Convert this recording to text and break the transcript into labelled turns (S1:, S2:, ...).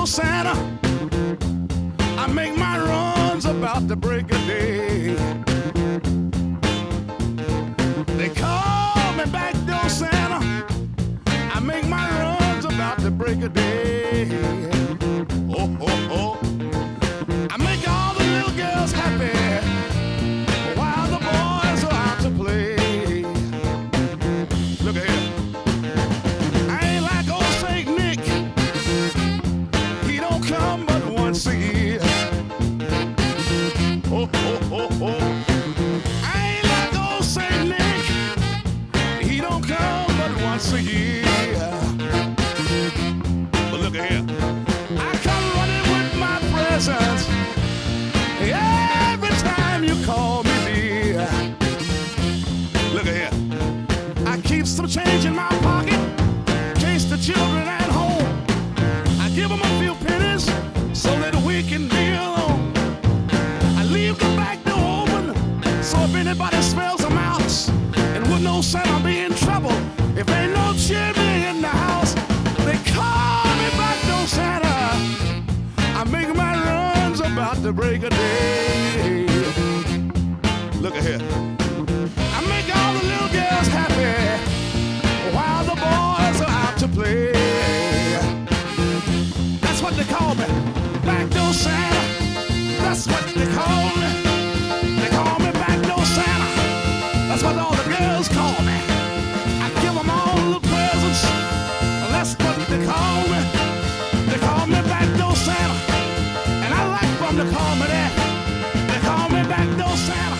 S1: Santa. I make my runs about the break of day. They call me backdoor Santa. I make my runs about the break of day. Oh, oh, oh. I make all the little girls happy while the boys are out to play. Look at here. I ain't like old Saint Nick. He don't come but once a year. Oh, oh, oh, oh. I ain't like old Saint Nick. He don't come but once a year. But look at here. I come running with my presents every time you call me dear. Look at here. I keep some change in my pocket in case the children at home. I give them a few pennies so that we can be alone. I leave the back door open so if anybody smells a mouse and would know Santa be in trouble if ain't no chimney in the house. They call me backdoor Santa. I make my runs about the break of day. Look at here. I make all the little girls happy while the boys are out to play. That's what they call me, backdoor Santa. That's what they call me. They call me backdoor Santa. That's what all the girls call me. I give them all the presents. That's what they call me. They call me backdoor Santa. And I like them to call me that. They call me backdoor Santa.